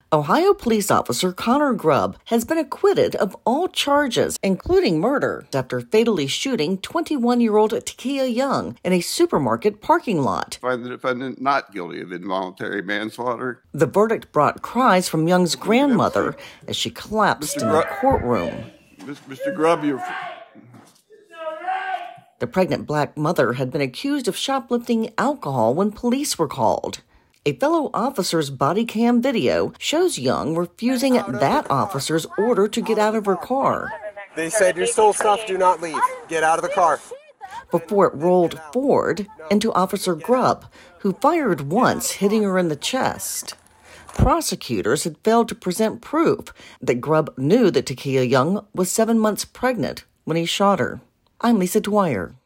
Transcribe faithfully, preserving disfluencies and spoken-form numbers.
Ohio police officer Connor Grubb has been acquitted of all charges, including murder, after fatally shooting twenty-one-year-old Takia Young in a supermarket parking lot. Find the defendant not guilty of involuntary manslaughter. The verdict brought cries from Young's grandmother as she collapsed Mister in the courtroom. Mister Grubb, you're... The pregnant black mother had been accused of shoplifting alcohol when police were called. A fellow officer's body cam video shows Young refusing that officer's order to get out of her car. They said, "Your stole stuff, do not leave. Get out of the car." Before it rolled forward into Officer Grubb, who fired once, hitting her in the chest. Prosecutors had failed to present proof that Grubb knew that Takia Young was seven months pregnant when he shot her. I'm Lisa Dwyer.